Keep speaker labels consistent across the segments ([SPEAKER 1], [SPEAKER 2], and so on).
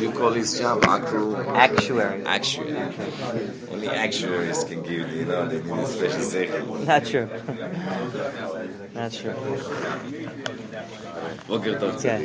[SPEAKER 1] do you call his job?
[SPEAKER 2] Actuary.
[SPEAKER 1] Actuary. Only actuaries can give, they need a special seichel.
[SPEAKER 2] Not true. Not true. Okay.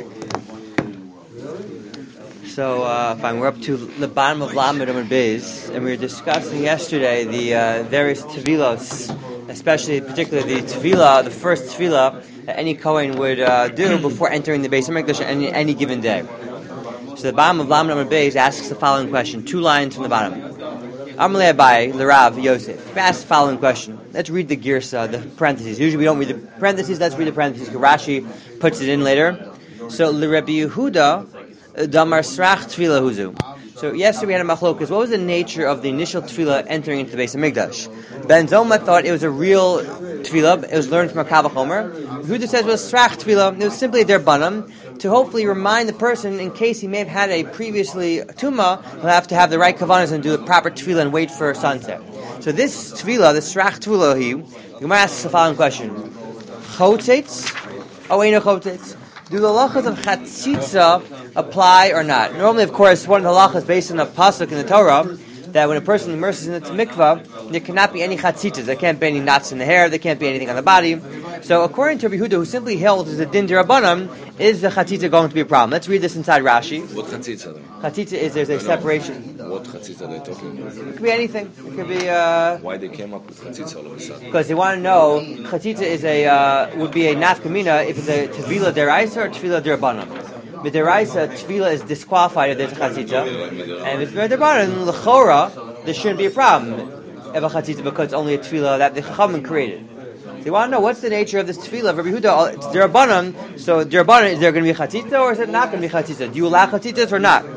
[SPEAKER 2] So, fine, we're up to the bottom of Lamed Amud Beis, and we were discussing yesterday the various tevilos, particularly the first tefillah that any Kohen would do before entering the Beis HaMikdash on any given day. So the bottom of Lamed Amud Beis asks the following question, 2 lines from the bottom. Amalei Abai, L'Rav, Yosef. Ask the following question. Let's read the girsa, the parentheses. Usually we don't read the parentheses, let's read the parentheses, because Rashi puts it in later. So, L'Rebbe Yehuda, Damar Srach Tefillah Huzu. So yesterday we had a machlokas. What was the nature of the initial tefillah entering into the Beis HaMikdash? Ben Zoma thought it was a real tefillah. It was learned from a Kal Vachomer. Huda says it was Srach Tefillah. It was simply their banam to hopefully remind the person, in case he may have had a previously tumah, he'll have to have the right kavanas and do the proper tefillah and wait for sunset. So this tefillah, the Srach Tefillah, the Gemara asks the following question: Chotzetz, Oeino Chotzetz. Do the halachas of chatzitza apply or not? Normally, of course, one of the halachas based on a pasuk in the Torah that when a person immerses in the mikvah, there cannot be any chatzitzas. There can't be any knots in the hair. There can't be anything on the body. So, according to Rabbi Yehuda, who simply held as a din d'Rabbanan, is the chatzitza going to be a problem? Let's read this inside Rashi.
[SPEAKER 1] What chatzitza?
[SPEAKER 2] Chatzitza is there's a separation.
[SPEAKER 1] What chatzitza are they talking about?
[SPEAKER 2] It could be anything. It could be.
[SPEAKER 1] Why they came up with chatzitza all of a sudden?
[SPEAKER 2] Because they want to know chatzitza is would be a nafkamina if it's a tefillah deraisa or tefillah d'Rabbanan. With deraisa, tefillah is disqualified if there's a chatzitza, and if it's d'Rabbanan, l'chora, there shouldn't be a problem of a chatzitza because it's only a tefillah that the chachamim created. So you want to know what's the nature of this tefillah. Rabbi Yehuda, it's d'Rabbanan. So d'Rabbanan, is there going to be chatzitza or is it not going to be chatzitza? Do you allow chatzitzas or not?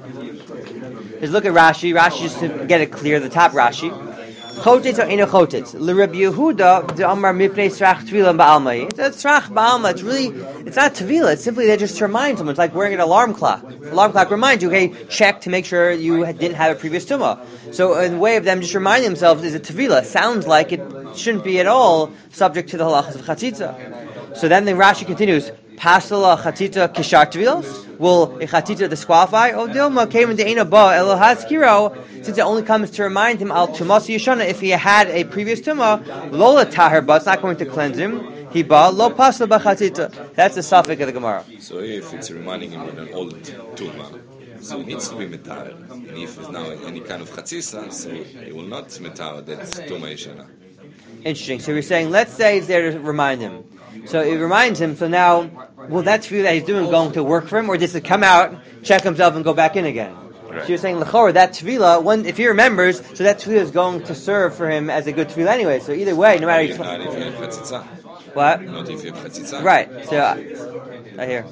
[SPEAKER 2] Let's look at Rashi. Rashi, just to get it clear, the top Rashi. Chotitz or eno chotitz? L'Rabbi Yehuda the Amar mipnei srach tefillah ba'almai. It's a srach ba'alma. It's not tefillah. It's simply there just to remind someone. It's like wearing an alarm clock. Alarm clock reminds you, hey, check to make sure you didn't have a previous tumah. So in a way of them just reminding themselves is a tefillah. Sounds like it shouldn't be at all subject to the halachas of chatzitza. So then the Rashi continues. Pasala chatzitza kishar tevilos? Will a chatzitza disqualify? Oh, Dilma came into Eina Ba Elohazkiro, since it only comes to remind him al Tumas Yeshana if he had a previous tumah, Lola Tahir, but it's not going to cleanse him. He ba lo pasla b'chatzitza. That's the suffix of the Gemara.
[SPEAKER 1] So if it's reminding him of an old tumah, so it needs to be metar. And if it's now any kind of chatzitza, so it will not metar that tumah yeshana.
[SPEAKER 2] Interesting. So we're saying, let's say it's there to remind him. So it reminds him, so now, will that tefillah that he's doing going to work for him, or just to come out, check himself, and go back in again? Right. So you're saying, l'chorah, that tefillah, if he remembers, so that tefillah is going to serve for him as a good tefillah anyway. So either way, no matter...
[SPEAKER 1] Not if you have chatzitza.
[SPEAKER 2] What?
[SPEAKER 1] Not if you have chatzitza.
[SPEAKER 2] Right. So, I hear.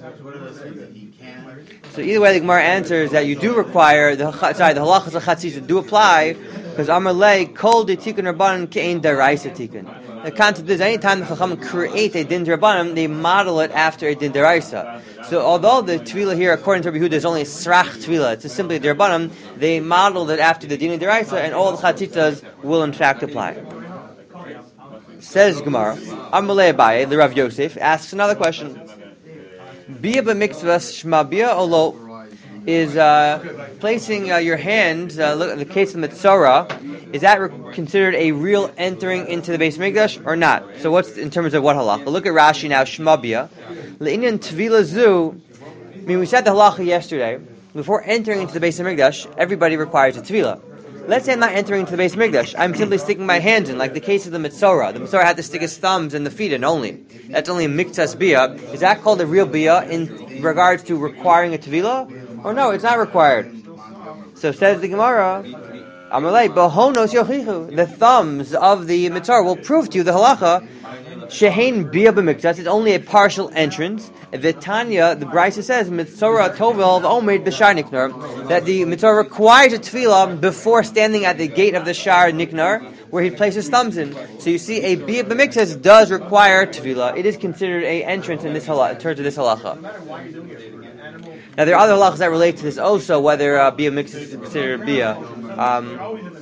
[SPEAKER 2] So either way, the Gemara answers that you do require, the halachas of chatzitza do apply, because Amar lei, kol de tikun rabbanan ke'ein deraisa tikun. The concept is, any time the Chacham create a din d'Rabbanan, they model it after a din d'Oraisa. So although the tefillah here, according to Rabbi Yehuda, is only a srach tefillah, it's simply d'Rabbanan, they modeled it after the din d'Oraisa, and all the chatzitzas will in fact apply. Says Gemara, Amalei Abaye, the Rav Yosef, asks another question. Bia b'mitzvah shma bia olo, is placing your hand, look at the case of Mitzorah, is that considered a real entering into the Beis HaMikdash or not? So what's in terms of what halacha? Look at Rashi now, Shmabia. Le'inyan tvila zu, we said the halacha yesterday, before entering into the Beis HaMikdash, everybody requires a tvila. Let's say I'm not entering into the Beis HaMikdash, I'm simply sticking my hands in, like the case of the Mitzorah. The Mitzorah had to stick his thumbs and the feet in only. That's only a miktas bia. Is that called a real bia in regards to requiring a tvila? Or no, it's not required. So says the Gemara, Amalei, Bahonos Yochichu, the thumbs of the Mitzvah will prove to you the halacha, Shehein Bia b'miktas, it's only a partial entrance. Vitanya, the Brisa says, Mitzvah Tovel Omed b'shar Niknar, that the Mitzvah requires a tefillah before standing at the gate of the Shar Niknar, where he places thumbs in. So you see, a Bia b'miktas does require tefillah. It is considered a entrance in this halacha, in terms of this halacha. Now there are other halachas that relate to this also, whether Bia mixed is considered Bia. I'm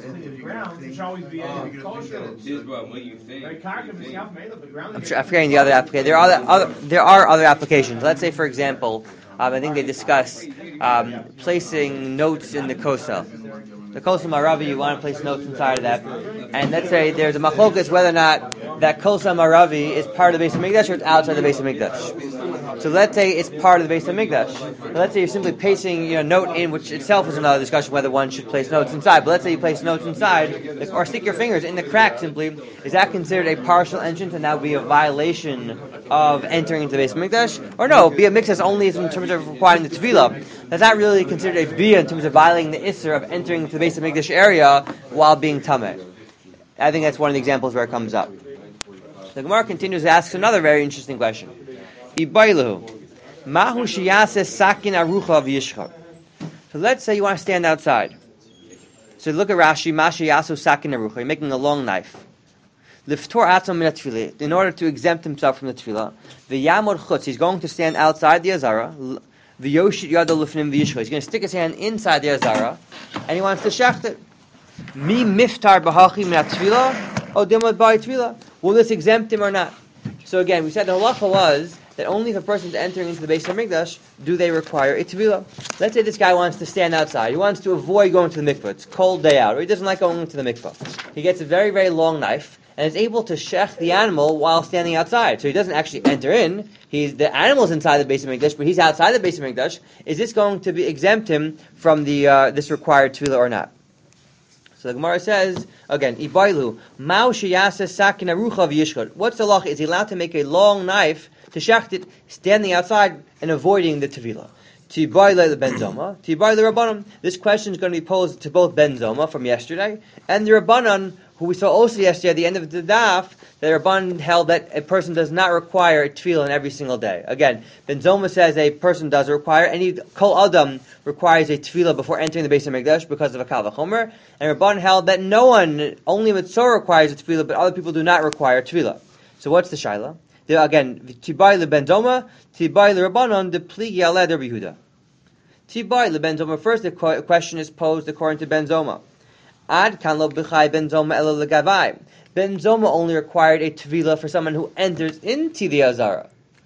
[SPEAKER 2] forgetting the other application. There are other applications. Let's say, for example, I think they discuss placing notes in the kosel. The kosel maravi, you want to place notes inside of that. And let's say there's a machlokas whether or not that kosel maravi is part of the Beis Hamikdash or it's outside the Beis Hamikdash. So let's say it's part of the Beis Hamikdash. Let's say you're simply pasting a note in, which itself is another discussion whether one should place notes inside. But let's say you place notes inside, or stick your fingers in the crack simply. Is that considered a partial entrance and that would be a violation of entering into the Beis Hamikdash? Or no, bia mixas only is in terms of requiring the tevilah. That's not really considered a bia in terms of violating the isser of entering into the Beis Hamikdash area while being tameh. I think that's one of the examples where it comes up. The Gemara continues to ask another very interesting question. Ibailahu, mahu shiyase sakin arucha v'yishchar. So let's say you want to stand outside. So look at Rashi, mashi yasu sakin arucha. You're making a long knife. Liftor atzom min tefillah. In order to exempt himself from the tefillah, the yamod chutz. He's going to stand outside the azara. The yoshit yado lufnim v'yishchar. He's going to stick his hand inside the azara, and he wants to shecht it. Mi miftar b'hachi min tefillah o dimad by tefillah. Will this exempt him or not? So again, we said the halacha was that only if a person is entering into the Beis Hamikdash do they require a tevilah. Let's say this guy wants to stand outside. He wants to avoid going to the mikvah. It's cold day out, or he doesn't like going to the mikvah. He gets a very, very long knife and is able to shech the animal while standing outside. So he doesn't actually enter in. The animal's inside the Beis Hamikdash, but he's outside the Beis Hamikdash. Is this going to exempt him from this required tevilah or not? So the Gemara says, again, Ibailu, Mao sheyase sakin arucha v'yishchar. What's the law? Is he allowed to make a long knife to shecht it, standing outside and avoiding the tevilah? Tibayle the Ben Zoma, Tibayle the Rabbanon. This question is going to be posed to both Ben Zoma from yesterday and the Rabbanon, who we saw also yesterday at the end of the daf, the Rabbanon held that a person does not require a tefillah every single day. Again, Ben Zoma says a person does require, any kol adam requires a tefillah before entering the Beis Hamikdash because of a kal v'chomer, and Rabbanon held that no one, only mitzvah requires a tefillah, but other people do not require tefillah. So what's the shaila? Again, Tibai le Ben Zoma, Tibai le Rabbanon, the pligi aleh Rabbi Yehuda. Tibai le Ben Zoma, first the question is posed according to Ben Zoma. Ad kan lo b'chai Ben Zoma elo legavai. Ben Zoma only required a tevilah for someone who enters into the azara.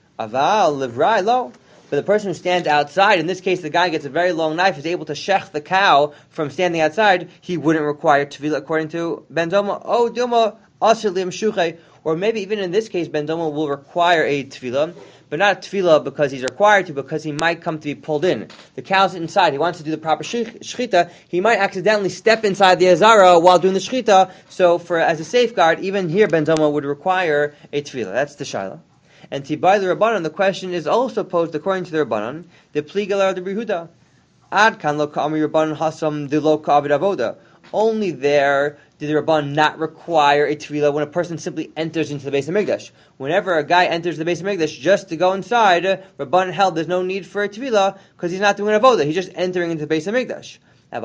[SPEAKER 2] Aval livrai lo. But the person who stands outside, in this case the guy gets a very long knife, is able to shech the cow from standing outside, he wouldn't require tevilah according to Ben Zoma. Oh, Dilma asher lim shuchei. Or maybe even in this case Ben Zoma will require a tevilah, but not tefillah because he's required to, because he might come to be pulled in. The cow's inside, he wants to do the proper shechita, he might accidentally step inside the azara while doing the shechita, so as a safeguard, even here Ben Zoma would require a tefillah. That's the shaila. And Tibai the Rabbanon, the question is also posed according to the Rabbanon, the pligalar de Yehuda. Ad kan lo ka'amri Rabbanon hasam de lo ka'avid avoda. Only there did the Rabban not require a tevilah when a person simply enters into the Beis Hamikdash. Whenever a guy enters the Beis Hamikdash just to go inside, Rabban held there's no need for a tevilah because he's not doing an avodah. He's just entering into the Beis Hamikdash.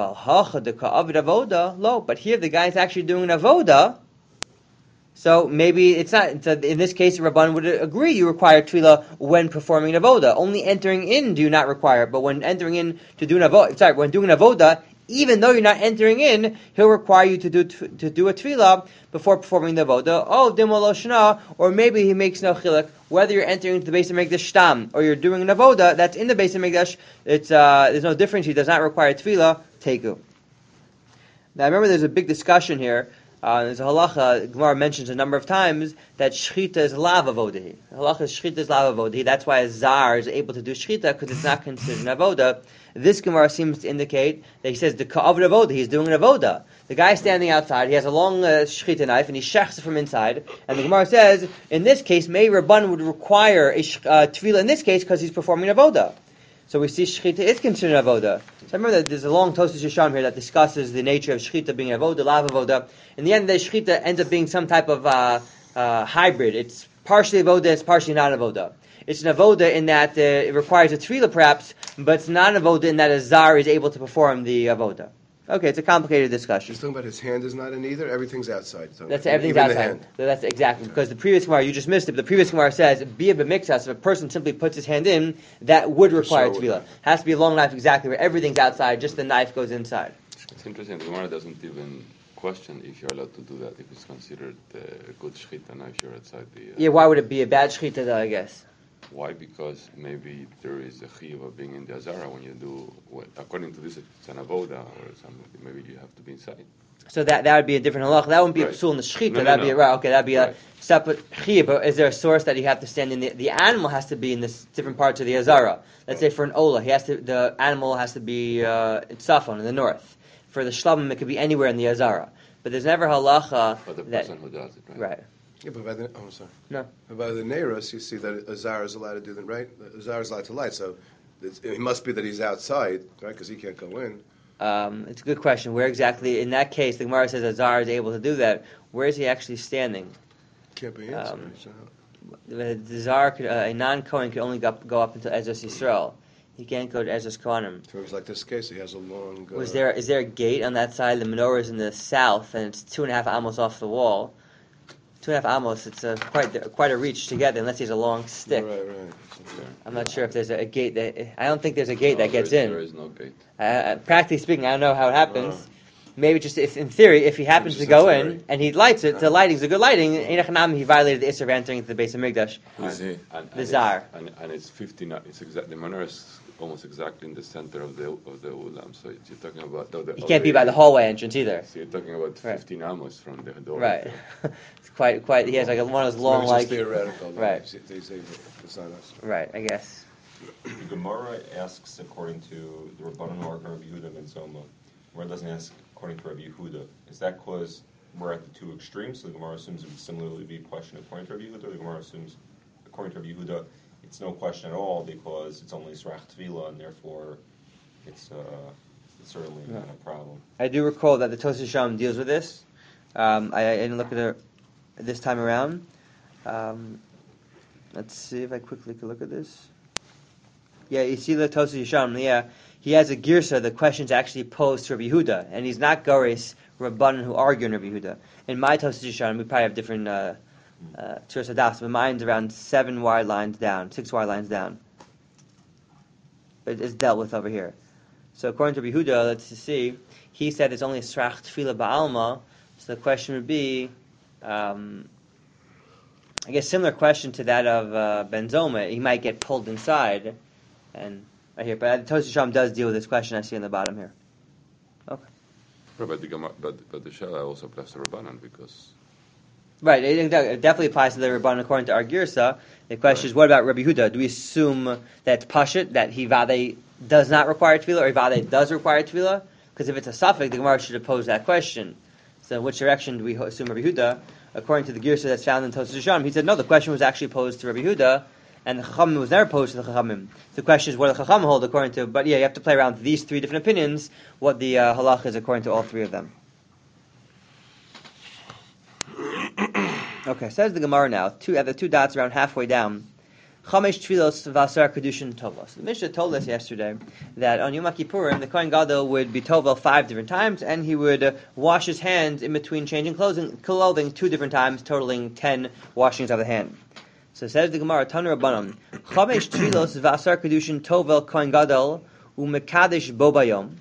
[SPEAKER 2] But here the guy is actually doing an avodah, so maybe it's not. So in this case, Rabban would agree you require tevilah when performing an avodah. Only entering in do you not require it, but when entering in to do an avodah, when doing an avodah, even though you're not entering in, he'll require you to do a tefillah before performing the avodah. Oh, dimol shna, or maybe he makes no chilek. Whether you're entering into the Beis Hamikdash shtam or you're doing an avodah that's in the Beis Hamikdash, there's no difference. He does not require tefillah. Teiku. Now remember, there's a big discussion here. There's a halacha. Gemara mentions a number of times that shchita is lav avodah. Halacha is shchita is lav avodah. That's why a zar is able to do shchita because it's not considered an avodah. This Gemara seems to indicate that he says the ka'avod avodah, he's doing an avodah. The guy standing outside, he has a long shechita knife, and he shechs it from inside. And the Gemara says, in this case, maybe Rabban would require a tevilah in this case because he's performing an avodah. So we see shechita is considered an avodah. So I remember that there's a long Tosfos Yesham here that discusses the nature of shechita being an avodah, lav avodah. In the end, the shechita ends up being some type of hybrid. It's partially avodah, it's partially not avodah. It's an avodah in that it requires a tevilah perhaps, but it's not an avodah in that a zar is able to perform the avodah. Okay, it's a complicated discussion.
[SPEAKER 3] You're talking about his hand is not in either? Everything's outside.
[SPEAKER 2] That's everything's outside. So that's exactly, because the previous Gemara, you just missed it, but the previous Gemara says, bia b'mixas, if a person simply puts his hand in, that would require tevilah. Has to be a long knife exactly where everything's outside, just the knife goes inside.
[SPEAKER 1] It's interesting, the Gemara doesn't even question if you're allowed to do that, if it's considered a good shechita, now if you're outside the...
[SPEAKER 2] Yeah, why would it be a bad shechita though, I guess?
[SPEAKER 4] Why? Because maybe there is a chiyuv of being in the Azara when you do, according to this, it's an avoda or something. Maybe you have to be inside.
[SPEAKER 2] So that would be a different halach. That wouldn't be
[SPEAKER 4] Right.
[SPEAKER 2] a psul in the shechita.
[SPEAKER 4] No,
[SPEAKER 2] That'd be right. Okay, that'd be
[SPEAKER 4] Right.
[SPEAKER 2] a separate chiyuv. But is there a source that you have to stand in? The animal has to be in this different parts of the Azara. Let's say for an ola, the animal has to be in Safon in the north. For the shlamim, it could be anywhere in the Azara. But there's never halacha
[SPEAKER 4] For the
[SPEAKER 2] that
[SPEAKER 4] person who does it, right?
[SPEAKER 2] right.
[SPEAKER 3] Yeah, but by the, I'm sorry.
[SPEAKER 2] No.
[SPEAKER 3] But by the Neiros, you see that Azar is allowed to do that, right? Azar is allowed to light, so it must be that he's outside, right? Because he can't go in.
[SPEAKER 2] It's a good question. Where exactly, in that case, the Gemara says Azar is able to do that. Where is he actually standing?
[SPEAKER 3] Can't be inside. So.
[SPEAKER 2] The Zar, a non-Kohen, could only go up until Ezras Yisrael. He can't go to Ezras Kohanim.
[SPEAKER 3] So it was like this case, he has a long...
[SPEAKER 2] Is there a gate on that side? The menorah is in the south, and it's 2.5 amos off the wall. 2.5 amos, it's quite a reach to get there, unless he has a long stick.
[SPEAKER 3] Right.
[SPEAKER 4] Okay.
[SPEAKER 2] I'm not sure if there's a gate. I don't think there's a gate that gets in.
[SPEAKER 4] There is no gate.
[SPEAKER 2] Practically speaking, I don't know how it happens. Maybe just if, in theory, if he happens to go in and he lights it, the lighting's a good lighting. He violated the Isser of entering into the base of Mikdash. The Zar.
[SPEAKER 4] And it's 50. It's the menorah is almost exactly in the center of the ulam. So you're talking about.
[SPEAKER 2] He can't be by the hallway entrance either.
[SPEAKER 4] So you're talking about 15 amos from the door.
[SPEAKER 2] Right. It's quite. He has like one of those long
[SPEAKER 3] It's theoretical.
[SPEAKER 2] Right.
[SPEAKER 3] They say it's not us.
[SPEAKER 2] Right. I guess.
[SPEAKER 5] The Gemara asks according to the Rabbanan Organ of Yehuda ben Zoma. Gemara doesn't ask according to Rabbi Yehuda. Is that because we're at the two extremes? So the Gemara assumes it would similarly be a question according to Rabbi Yehuda. The Gemara assumes according to Rabbi Yehuda it's no question at all because it's only Srach Tvila and therefore it's certainly not a problem.
[SPEAKER 2] I do recall that the Tosas Sham deals with this. I didn't look at it this time around. Let's see if I quickly can look at this. Yeah, you see the Tosas Sham. Yeah, he has a girsa. The question's actually posed to Rabbi Yehuda, and he's not Goris Rabbanan who argue in Rabbi Yehuda. In my Tosas Sham, we probably have different Tzuras Hadas, but mine's around 6 wide lines down. But it's dealt with over here. So according to Rabbi Yehuda, let's see, he said it's only a Srach Tefillah Ba'alma, so the question would be, I guess similar question to that of Ben Zoma. He might get pulled inside, and right here. But Tosas Sham does deal with this question I see on the bottom here. Okay.
[SPEAKER 4] But the Shela also applies to Rabbanan because.
[SPEAKER 2] Right, it definitely applies to the Rabbanan according to our Girsa. The question is, what about Rabbi Yehuda? Do we assume that it's Pashut, that he Vade does not require Tefillah, or Vade does require Tefillah? Because if it's a suffix, the Gemara should have posed that question. So in which direction do we assume Rabbi Yehuda? According to the Girsa that's found in Tosas Sham, he said, no, the question was actually posed to Rabbi Yehuda, and the Chachamim was never posed to the Chachamim. The question is, what do the Chachamim hold according to... But yeah, you have to play around with these 3 different opinions, what the halach is according to all 3 of them. Okay, says the Gemara now, at the 2 dots around halfway down, Chamesh Tfilos Vasar Kedushin Tovos. The Mishnah told us yesterday that on Yom Kippurim, the Kohen Gadol would be Tovel 5 different times, and he would wash his hands in between changing clothing 2 different times, totaling 10 washings of the hand. So says the Gemara, Tanu Rabbanan, Chamesh Tfilos Vasar Kedushin Tovel Kohen Gadol Umekadesh Bo Bayom.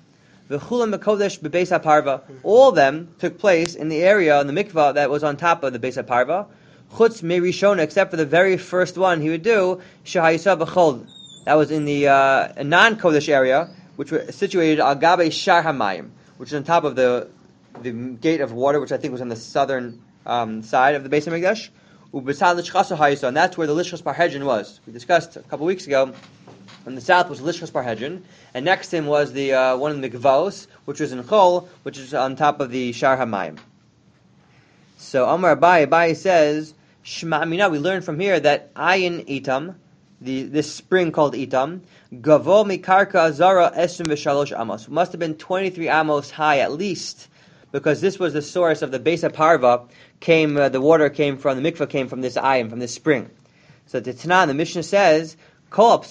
[SPEAKER 2] All of them took place in the area, in the mikvah that was on top of the Beis HaParva. Chutz Merishona, except for the very first one he would do, Shahayisa B'chol. That was in the non-Kodesh area, which was situated al Gabe Shar HaMayim, which is on top of the gate of water, which I think was on the southern side of the Beis HaMikdash. And that's where the Lishchas Parhedron was. We discussed a couple weeks ago. On the south was Lishchas Parhedron, and next to him was the one in the Mikvos, which was in Chol, which is on top of the Shar HaMayim. So Amar Abai says, Shema Amina, we learn from here that Ayin Itam, this spring called Itam, Gavo Mikarka Azara Esrim V'Shalosh Amos, must have been 23 amos high at least, because this was the source of the Beis HaParva, the water came from, the mikvah came from this Ayin, from this spring. So the Tanan, the Mishnah says, all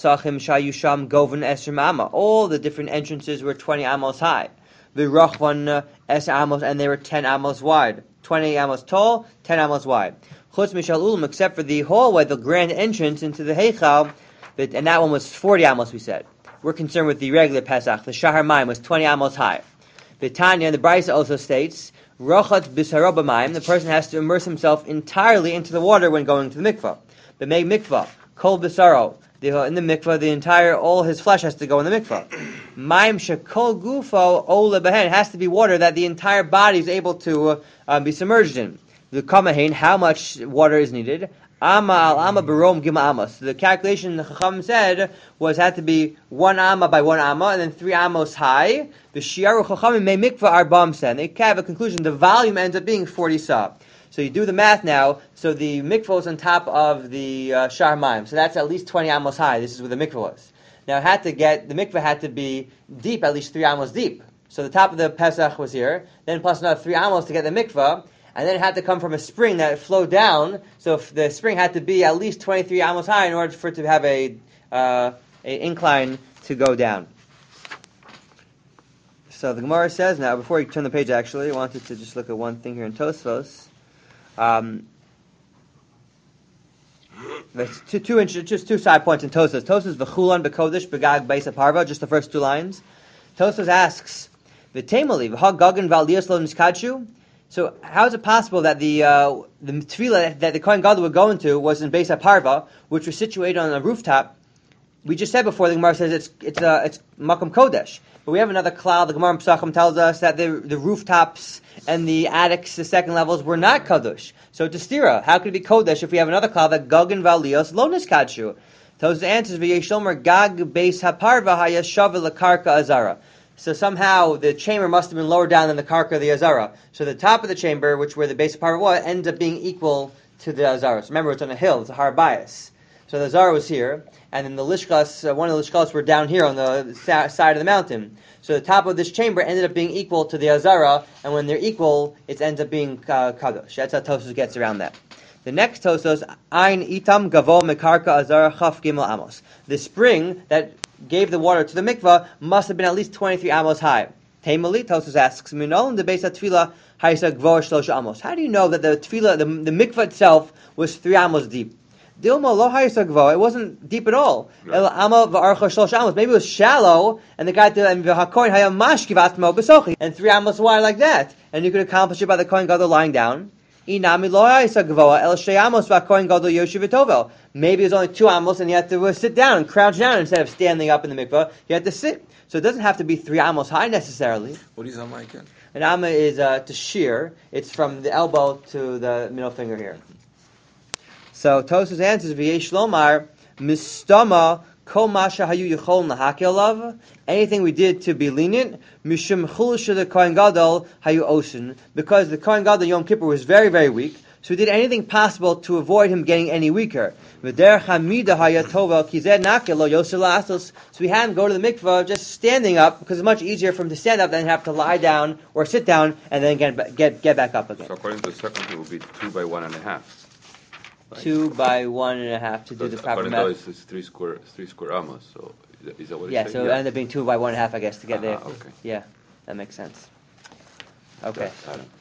[SPEAKER 2] the different entrances were 20 amos high. V'rachvan es amos, and they were 10 amos wide. 20 amos tall, 10 amos wide. Chutz mishal ulam, except for the hallway, the grand entrance into the Heichal, and that one was 40 amos, we said. We're concerned with the regular Pesach. The Shahar Mayim was 20 amos high. The Tanya, the Brisa also states, Rochat b'saro b'mayim, the person has to immerse himself entirely into the water when going to the mikvah. The Meg mikvah. kol b'saro. In the mikvah, all his flesh has to go in the mikvah. Maim shekol gufo ole behen. It has to be water that the entire body is able to be submerged in. The kamahin, how much water is needed? Amma al amma barom gima amma. So the calculation the Chacham said had to be 1 amma by 1 amma, and then 3 amos high. The shiaru Chachamim may mikvah arbam sen. They have a conclusion. The volume ends up being 40 sa. So you do the math now. So the mikvah is on top of the Shar Mayim. So that's at least 20 amos high. This is where the mikvah was. Now the mikvah had to be deep, at least 3 amos deep. So the top of the Pesach was here. Then plus another 3 amos to get the mikvah. And then it had to come from a spring that flowed down. So if the spring had to be at least 23 amos high in order for it to have a incline to go down. So the Gemara says now, before we turn the page actually, I wanted to just look at one thing here in Tosfos. Just two side points in Tosfos. Tosfos v'chulan b'kodesh b'gag beis parva, just the first 2 lines. Tosfos asks, v'temali v'ha gagan v'aliyas lo niskadshu. So how is it possible that the tefillah that the Kohen Gadol would go into was in Beis HaParva, which was situated on a rooftop? We just said before, the Gemara says it's Makom Kodesh. But we have another klal. The Gemara in Pesachim tells us that the rooftops and the attics, the second levels, were not Kodesh. So it's a stira. How could it be Kodesh if we have another klal that Gagin Valios lo niskadshu? Tosfos answers v'yeshomer Gag Beis HaParva hayashav lekarka azara. So somehow the chamber must have been lower down than the karka of the azara. So the top of the chamber, where the base of part was, ends up being equal to the azara. So remember, it's on a hill; it's a har bias. So the azara was here, and then the lishkas, one of the lishkas, were down here on the side of the mountain. So the top of this chamber ended up being equal to the azara, and when they're equal, it ends up being kadosh. That's how Tosfos gets around that. The next Tosfos, Ein itam gavo mekarka azara chaf gimel amos. The spring that gave the water to the mikvah must have been at least 23 amos high. Taimali, Tosfos asks, Minol the Beis HaTefillah haisa gvor shlosha amos. How do you know that the tefillah, the mikvah itself, was 3 amos deep? Dilma lo haisa gvor. It wasn't deep at all. El ama v'archa shlosha amos. Maybe it was shallow, and the guy did v'hakoin hayam mashkivat mo besochi, and 3 amos wide like that, and you could accomplish it by the Kohen Gadol lying down. Inami lo haisa gvor el shei amos v'hakohen Gadol yoshiv v'tovel. Maybe it was only 2 amos, and you had to sit down and crouch down instead of standing up in the mikvah. You had to sit. So it doesn't have to be 3 amos high necessarily.
[SPEAKER 1] What is amma again?
[SPEAKER 2] An amma is to shear. It's from the elbow to the middle finger here. So Tosfos answers, V'yesh lomar mistama kol masha hayu yichol nahakil lav. Anything we did to be lenient, mishum chulusha the Kohen Gadol hayu osin, because the Kohen Gadol Yom Kippur was very, very weak. So we did anything possible to avoid him getting any weaker. So we had him go to the mikvah just standing up, because it's much easier for him to stand up than have to lie down or sit down and then get back up again.
[SPEAKER 4] So according to the second, it would be 2 by 1.5. Right?
[SPEAKER 2] 2 by 1.5 to do the proper math.
[SPEAKER 4] According to it's 3 square amos. So is that what?
[SPEAKER 2] Yeah, so it ended up being 2 by 1.5, I guess, to get there.
[SPEAKER 4] Okay.
[SPEAKER 2] Yeah, that makes sense. Okay.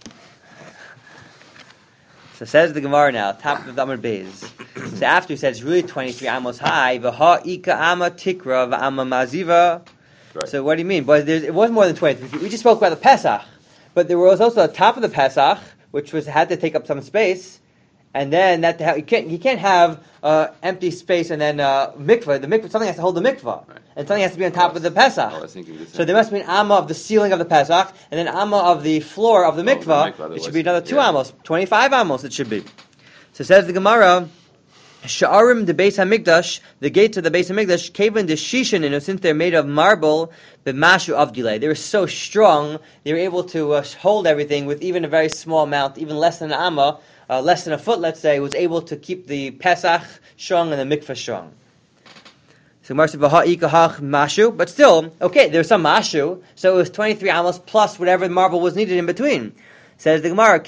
[SPEAKER 2] So says the Gemara now, top of the Amud Beis. So after he said it's really 23 amos high, v'ha ika amma tikra v'amma maziva.
[SPEAKER 4] Right.
[SPEAKER 2] So what do you mean? But it was more than 23. We just spoke about the Pesach, but there was also the top of the Pesach, which had to take up some space, and then you can't have empty space and then mikvah. The mikvah, something has to hold the mikvah, right. And something has to be on top of the Pesach. So there must be an amma of the ceiling of the Pesach, and then amma of the floor of the mikvah. It should be another 2 amos, 25 amos. It should be. So says the Gemara, Sha'arim the Beis Hamikdash, the gates of the Beis Hamikdash, Kavan the Shishin, since they're made of marble, but mashu of delay. They were so strong, they were able to hold everything with even a very small amount, even less than an amma. Less than a foot, let's say, was able to keep the Pesach strong and the mikvah strong. So Gemara said, mashu, but still, okay, there's some mashu, so it was 23 amos plus whatever marble was needed in between. Says the Gemara,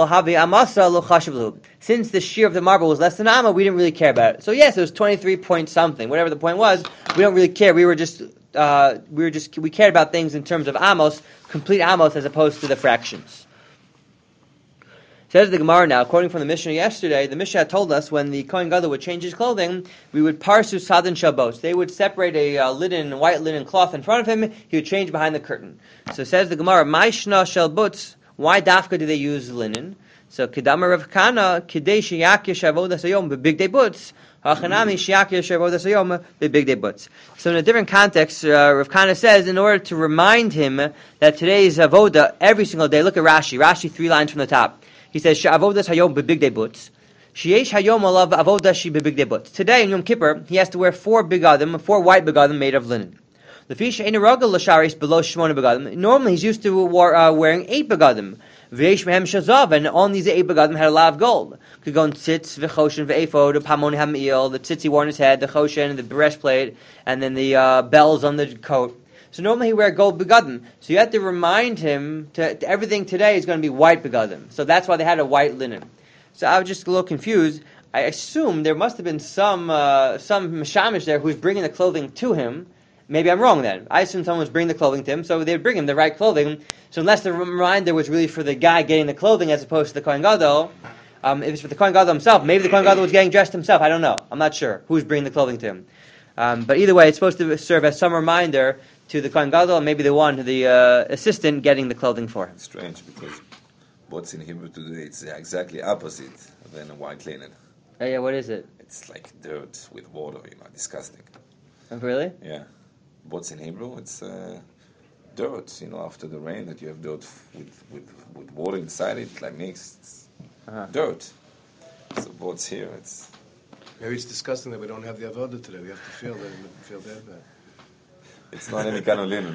[SPEAKER 2] since the shear of the marble was less than amma, we didn't really care about it. So yes, it was 23 point something, whatever the point was. We don't really care. We cared about things in terms of amos, complete amos, as opposed to the fractions. Says the Gemara now, quoting from the Mishnah yesterday, the Mishnah told us when the Kohen Gadol would change his clothing, we would parsu sadin shabos. They would separate a white linen cloth in front of him. He would change behind the curtain. So says the Gemara, Maishna shel butz. Why dafka do they use linen? So kedama Rav Kana kidei sheyakish avodas hayom bebigdei butz Hachanami shiakir she'avodas hayom bebigdei butz. So in a different context, Rav Kana says, in order to remind him that today's avoda every single day. Look at Rashi. Rashi 3 lines from the top. He says she'avodas hayom bebigdei butz. Sheyesh hayom alav avoda she bebigdei butz. Today in Yom Kippur, he has to wear 4 white begadim made of linen. Normally he's used to wearing 8 begadim. And on these 8 begadim had a lot of gold. Could go in tzitz, v'choshen, v'ephod, the pamon ham'il, the tzitz he wore on his head, the choshen, the breastplate, and then the bells on the coat. So normally he wear gold begadim. So you have to remind him to everything today is going to be white begadim. So that's why they had a white linen. So I was just a little confused. I assume there must have been some mishamish there who's bringing the clothing to him. Maybe I'm wrong then. I assume someone was bringing the clothing to him, so they'd bring him the right clothing. So unless the reminder was really for the guy getting the clothing as opposed to the Kohen Gadol, if it's for the Kohen Gadol himself, maybe the Kohen Gadol was getting dressed himself. I don't know. I'm not sure who's bringing the clothing to him. But either way, it's supposed to serve as some reminder to the Kohen Gadol, and maybe the assistant getting the clothing for him.
[SPEAKER 1] Strange, because what's in Hebrew today, it's exactly opposite than a white linen.
[SPEAKER 2] Oh, yeah, what is it?
[SPEAKER 1] It's like dirt with water, disgusting.
[SPEAKER 2] Oh, really?
[SPEAKER 1] Yeah. What's in Hebrew? It's dirt, after the rain, that you have dirt with water inside it, like mixed. Dirt. So what's here?
[SPEAKER 3] Maybe it's disgusting that we don't have the avodah today. We have to feel bad about it.
[SPEAKER 1] It's not any kind of linen.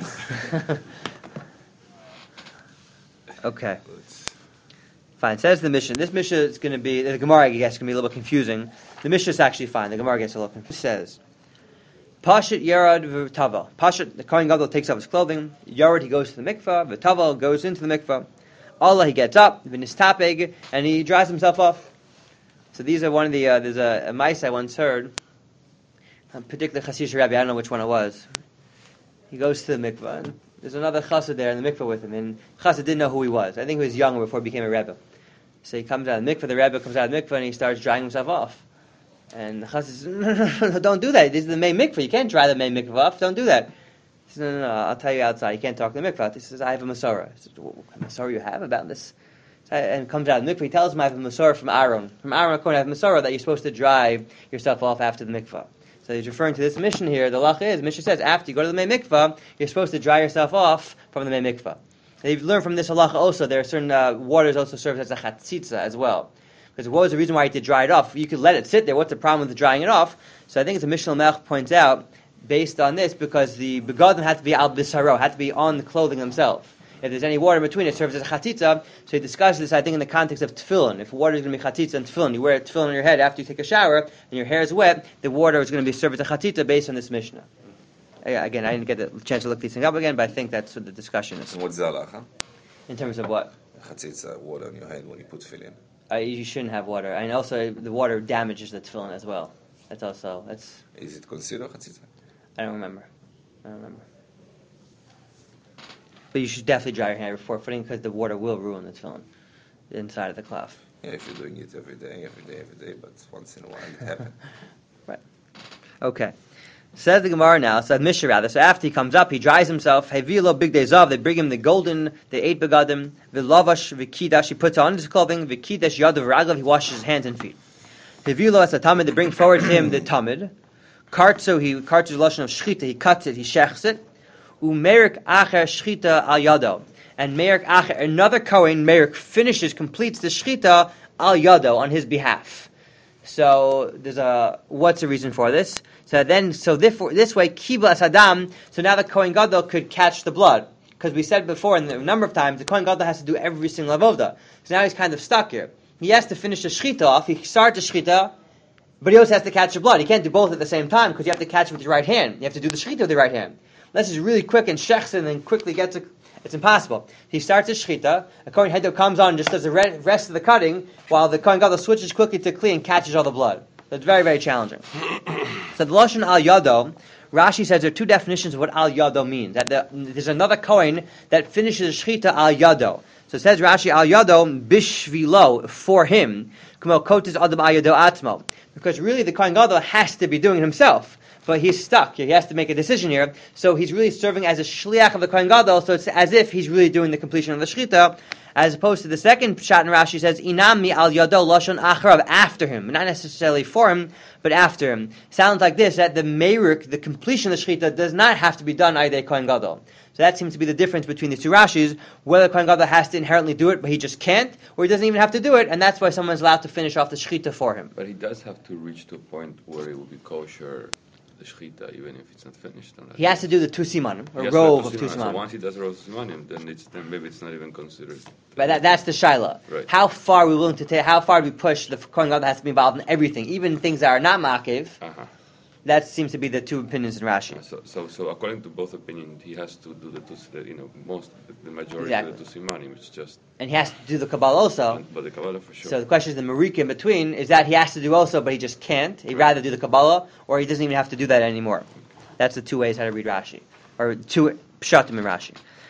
[SPEAKER 2] Okay. Fine. Says the Mishnah. This Mishnah is going to be, the Gemara, I guess, is going to be a little bit confusing. The Mishnah is actually fine. The Gemara gets a little confusing. It says, Pashat Yarad v'Taval. Pashat, the Kohen Gadol takes off his clothing. Yarad, he goes to the mikvah. V'Taval goes into the mikvah. Allah, he gets up. V'Nistapeg, and he dries himself off. So these are one of the, there's a mice I once heard, a particular Hasidic Rabbi, I don't know which one it was. He goes to the mikvah, and there's another chassid there in the mikvah with him, and chassid didn't know who he was. I think he was younger before he became a Rebbe. So he comes out of the mikvah, the Rebbe comes out of the mikvah, and he starts drying himself off. And the chassid says, no, don't do that. This is the main mikvah. You can't dry the main mikvah off. Don't do that. He says, no, I'll tell you outside. You can't talk to the mikvah. He says, I have a Masorah. He says, what kind of Masorah you have about this? And comes out of the mikvah. He tells him, I have a Masorah from Aaron. From Aaron, I have a Masorah that you're supposed to dry yourself off after the mikvah. So he's referring to this mission here. The lacha is, Mishnah says, after you go to the main mikvah, you're supposed to dry yourself off from the main mikvah. They've learned from this halacha also, there are certain waters also serves as a chatzitza as well. Because what was the reason why you had to dry it off? You could let it sit there. What's the problem with drying it off? So I think it's a Mishnah Melech points out, based on this, because the begadim had to be al bisaro, had to be on the clothing themselves. If there's any water in between, it serves as a chatzitza. So he discusses this, I think, in the context of tefillin. If water is going to be chatzitza and tefillin, you wear tefillin on your head after you take a shower, and your hair is wet, the water is going to be served as a chatzitza based on this Mishnah. Again, I didn't get the chance to look these things up again, but I think that's what the discussion is.
[SPEAKER 1] And what's the halacha?
[SPEAKER 2] In terms of what?
[SPEAKER 1] Chatzitza, water on your head when you put tefillin.
[SPEAKER 2] You shouldn't have water, and also the water damages the tefillin as well.
[SPEAKER 1] Is it considered chatzitza?
[SPEAKER 2] I don't remember. But you should definitely dry your hair before putting, because the water will ruin the tefillin inside of the cloth.
[SPEAKER 1] Yeah, if you're doing it every day, but once in a while it happens.
[SPEAKER 2] Right. Okay. Says the Gemara now, says Mishnah rather. So after he comes up, he dries himself. Hevilo big days of. They bring him the 8 begadim. V'lavash v'kidash. He puts on his clothing. V'kidash yadav raglav. He washes his hands and feet. Hevilo as a tamid. They bring forward to him the tamid. Kartzo. He kartzo the lashon of shchita. He cuts it. He shechs it. Umerik acher shchita al yado. And Merik acher, another Kohen, Merik completes the shchita al yado on his behalf. So what's the reason for this? So this way, kibla asadam. So now the Kohen Gadol could catch the blood, because we said before, and a number of times, the Kohen Gadol has to do every single avoda. So now he's kind of stuck here. He has to finish the shchita off. He starts the shchita, but he also has to catch the blood. He can't do both at the same time, because you have to catch it with your right hand. You have to do the shchita with your right hand. Unless he's really quick and shechs it and then quickly gets it. It's impossible. He starts his shchita, a Kohen Gadol comes on and just does the rest of the cutting, while the Kohen Gadol switches quickly to kli and catches all the blood. So it's very, very challenging. So the lashon al yado, Rashi says there are 2 definitions of what al yado means. That there's another Kohen that finishes shchita al yado. So it says Rashi al yado bishvilo, for him, kumo kotes adam al yado atmo. Because really the Kohen Gadol has to be doing it himself. but he's stuck. He has to make a decision here. So he's really serving as a shliach of the Kohen Gadol, so it's as if he's really doing the completion of the shechita, as opposed to the second pshat in Rashi says, inami al yado lashon acharav, after him. Not necessarily for him, but after him. Sounds like this, that the meiruk, the completion of the shechita, does not have to be done by the Kohen Gadol. So that seems to be the difference between these two Rashis, whether the Kohen Gadol has to inherently do it, but he just can't, or he doesn't even have to do it, and that's why someone's allowed to finish off the shechita for him.
[SPEAKER 4] But he does have to reach to a point where it will be kosher, the shechita, even if it's not finished.
[SPEAKER 2] He has to do the two simanim, a rove of two simanim.
[SPEAKER 4] So once he does a rove of simanim, then maybe it's not even considered.
[SPEAKER 2] But that's the shaila.
[SPEAKER 4] Right.
[SPEAKER 2] How far are we willing to take? How far do we push? The Kohen Gadol has to be involved in everything, even things that are not makiv. That seems to be the two opinions in Rashi.
[SPEAKER 4] So according to both opinions, he has to do the majority
[SPEAKER 2] Exactly.
[SPEAKER 4] of the two simanim. It's just,
[SPEAKER 2] And he has to do the Kabbalah also.
[SPEAKER 4] but the Kabbalah for sure.
[SPEAKER 2] So the question is the Marika in between, is that he has to do also, but he just can't. He'd rather do the Kabbalah, or he doesn't even have to do that anymore. That's the two ways how to read Rashi. Or two pshatim in Rashi.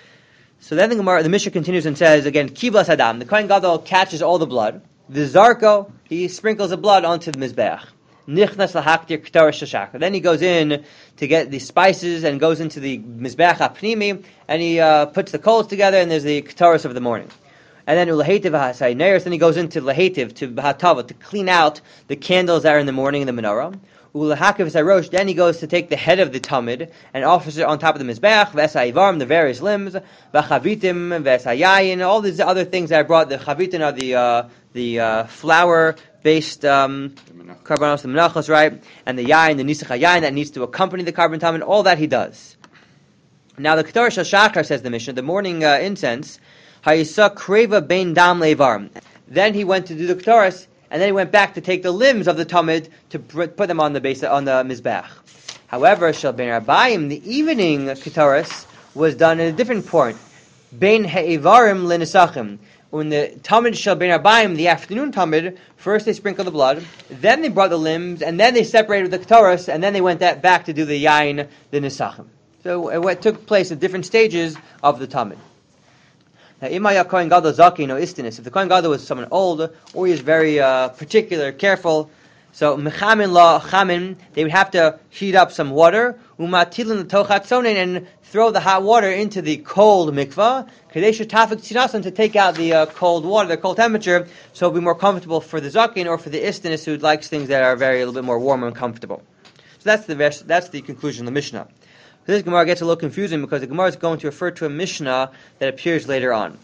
[SPEAKER 2] So then the Mishnah continues and says, again, Kiblas Adam, the Kohen Gadol catches all the blood. The Zarko, he sprinkles the blood onto the Mizbeach. Nichnas lahaktir k'taras shashak. Then he goes in to get the spices and goes into the Mizbeach HaPnimi, and he puts the coals together, and there's the k'taras of the morning. And then Ulahetiv HaSai Neris, then he goes into Lahetiv, to B'hatava, to clean out the candles that are in the morning in the menorah. Ulahakiv Sarosh, then he goes to take the head of the Tamid and offers it on top of the Mizbeach, V'esaivarim, the various limbs, V'chavitim, V'esayayin, all these other things that I brought. The chavitim are the flour-based karbanos, the menachos, right? And the yayin, the nisach yayin that needs to accompany the carbon tamid, all that he does. Now the Ketor Shel Shachar, says the Mishnah, the morning incense, Hayisa kreva bein dam levar. Then he went to do the Ketoras, and then he went back to take the limbs of the tamid to put them on the base on the mizbech. However, Shel bein Rabbayim, the evening Ketoras was done at a different point. Bein he'ivarim lenisachim. When the Tamid Shel Bein Rabbayim, the afternoon Tamid, first they sprinkled the blood, then they brought the limbs, and then they separated the Ketoras, and then they went back to do the Yain, the Nisachim. So it took place at different stages of the Tamid. Now, Imaya Kohen Gadol Zaki no Istinis. If the Kohen Gadol was someone old, or he is very particular, careful, so Mechamin La Chamin, they would have to heat up some water, Umatilin Tochat Sonin, and throw the hot water into the cold mikvah, Kadesha Tafik Tzinasan, to take out the cold water, the cold temperature, so it'll be more comfortable for the Zakin or for the Istinis who likes things that are a little bit more warm and comfortable. So that's the conclusion of the Mishnah. This Gemara gets a little confusing because the Gemara is going to refer to a Mishnah that appears later on.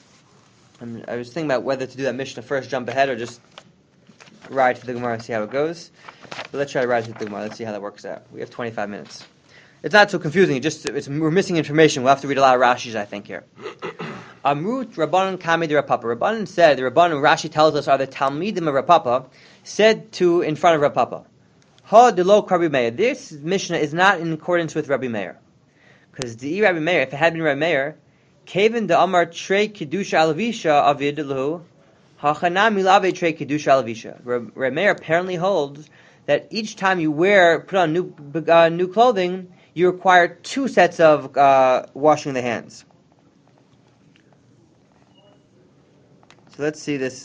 [SPEAKER 2] I was thinking about whether to do that Mishnah first, jump ahead, or just ride through the Gemara and see how it goes. But let's try to ride through the Gemara. Let's see how that works out. We have 25 minutes. It's not so confusing. We're missing information. We'll have to read a lot of Rashis, I think, here. Amrut Rabbanan Kami de Rapapa. Rabbanan said, the Rabbanan, Rashi tells us, are the Talmidim of Rapapa, said to in front of Rapapa, Ha de lo Rabbi Meir. This Mishnah is not in accordance with Rabbi Meir. Because the Rabbi Meir, if it had been Rabbi Meir, Kevin de Amar Trey Kedusha Alavisha Avid Lahu, Hachana Milave Trey Kedusha Alavisha. Rabbi Meir apparently holds that each time you put on new clothing, you require 2 sets of washing the hands. So let's see this.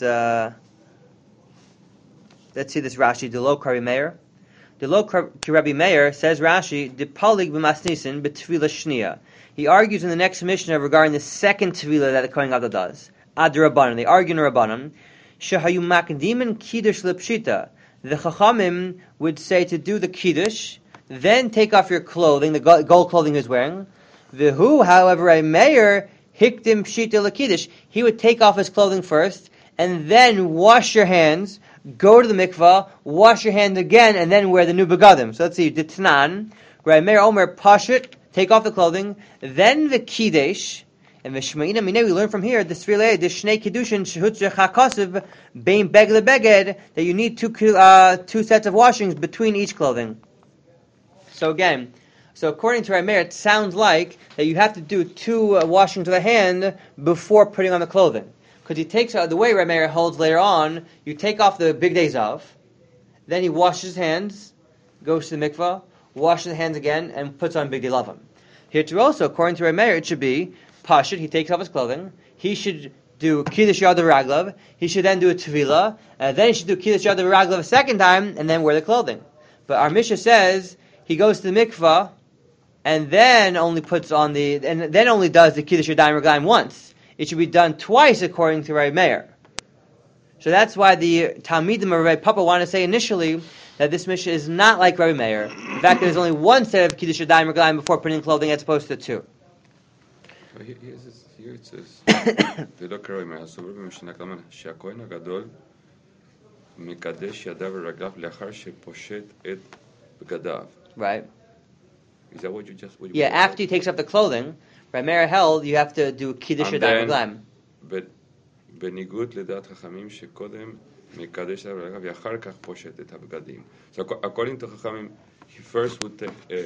[SPEAKER 2] Let's see this Rashi. Delo Rabbi Meir. Delo Rabbi Meir, says Rashi, Depalig b'masnisin b'tefila shnia. He argues in the next Mishnah regarding the second tefila that the Kohen Gadol does. Ad Rabbanan. They argue in Rabbanan. Shehayu makdimin kiddush lepshita. The Chachamim would say to do the kiddush, then take off your clothing, the gold clothing he was wearing. V'hu, however, a mayor hikdim pshita lekiddush. He would take off his clothing first, and then wash your hands, go to the mikvah, wash your hands again, and then wear the new begadim. So let's see, Ditnan, Rabbi Meir Omer Pashut, take off the clothing, then the kiddush, and V'shmeina minei, we learn from here, the Srilei, the Shnei Kiddushin, Shehut Chakosiv, Bein Beg LeBeged, that you need 2 sets of washings between each clothing. So again, according to Rabbi Meir, it sounds like that you have to do 2 washings of the hand before putting on the clothing. Because he takes the way Rabbi Meir holds later on, you take off the big days of, then he washes his hands, goes to the mikvah, washes the hands again, and puts on big day lavim. Here too also, according to Rabbi Meir, it should be pashut. He takes off his clothing. He should do kiddush yad raglav. He should then do a tefillah, and then he should do kiddush yad raglav a second time, and then wear the clothing. But our Mishnah says he goes to the mikvah, and then only does the Kiddush Yadayim Reglaim once. It should be done twice according to Rabbi Meir. So that's why the Talmidim of Rabbi Papa want to say initially that this Mishnah is not like Rabbi Meir. In fact, there's only one set of Kiddush Yadayim Reglaim before putting clothing as opposed to two.
[SPEAKER 4] Here it says, ולא קרוי מהסובר במשנה קלמן, שהכהן הגדול מקדש ידיו ורגליו לאחר שפושט את בגדיו.
[SPEAKER 2] Right.
[SPEAKER 4] Is that what you just...
[SPEAKER 2] Yeah, after he takes off the clothing, Rabbi Meir held you have to do Kiddush Yadayim Reglaim.
[SPEAKER 4] בניגוד לדעת חכמים שקודם מקדש ידיו ורגליו ואחר כך פושט את הבגדים. So according to חכמים, he first would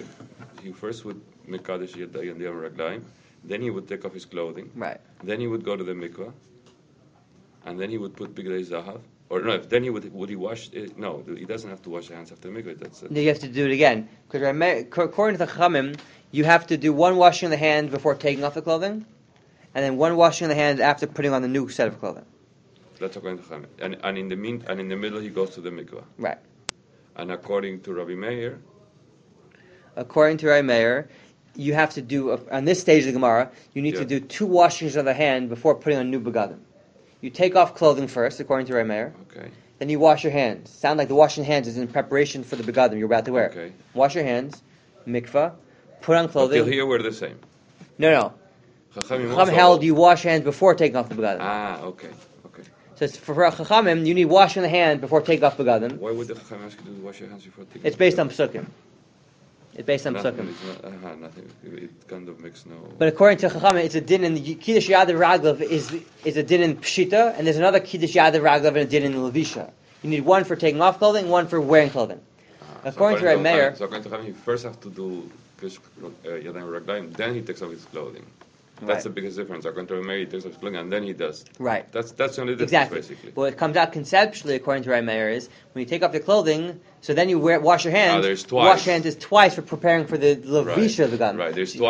[SPEAKER 4] מקדש ידיו ורגליים, then he would take off his clothing.
[SPEAKER 2] Right.
[SPEAKER 4] Then he would go to the mikvah, and then he would put bigdei zahav. Or no, then would he wash? No, he doesn't have to wash his hands after the mikvah. That's it.
[SPEAKER 2] You have to do it again because according to the Chachamim, you have to do one washing of the hands before taking off the clothing, and then one washing of the hands after putting on the new set of clothing.
[SPEAKER 4] That's according to Chachamim. And in the middle he goes to the mikvah.
[SPEAKER 2] Right.
[SPEAKER 4] And according to Rabbi Meir.
[SPEAKER 2] According to Rabbi Meir, you have to do, on this stage of the Gemara, you need to do two washings of the hand before putting on new begadim. You take off clothing first, according to Rabbi Meir.
[SPEAKER 4] Okay.
[SPEAKER 2] Then you wash your hands. Sound like the washing hands is in preparation for the begadim you're about to wear.
[SPEAKER 4] Okay.
[SPEAKER 2] Wash your hands, mikvah, put on clothing.
[SPEAKER 4] Until here we're the same.
[SPEAKER 2] No.
[SPEAKER 4] Chachamim
[SPEAKER 2] held you wash hands before taking off the begadim.
[SPEAKER 4] Okay.
[SPEAKER 2] So it's for Chachamim, you need washing the hand before taking off begadim.
[SPEAKER 4] Why would the Chachamim ask you to wash your hands before taking off?
[SPEAKER 2] It's based on Psukim. It's based on Psukim.
[SPEAKER 4] Nothing. It kind of makes no...
[SPEAKER 2] But according to Chachamim, it's a din in the Kiddush Yadav Raglav is a din in Pshita, and there's another Kiddush Yadav Raglav and a din in Levisha. You need one for taking off clothing, one for wearing clothing. According to Rabbi Meir...
[SPEAKER 4] So according to Chachamim, you first have to do Yadayim Raglayim, then he takes off his clothing. That's the biggest difference. According to Rabbi Meir, he takes off his clothing and then he does.
[SPEAKER 2] Right.
[SPEAKER 4] That's the only difference, basically.
[SPEAKER 2] Well, it comes out conceptually, according to Rabbi Meir, is when you take off your clothing, so then you wash your hands.
[SPEAKER 4] There's twice.
[SPEAKER 2] Wash your hands is twice for preparing for the Levisha of the gun.
[SPEAKER 4] Right. There's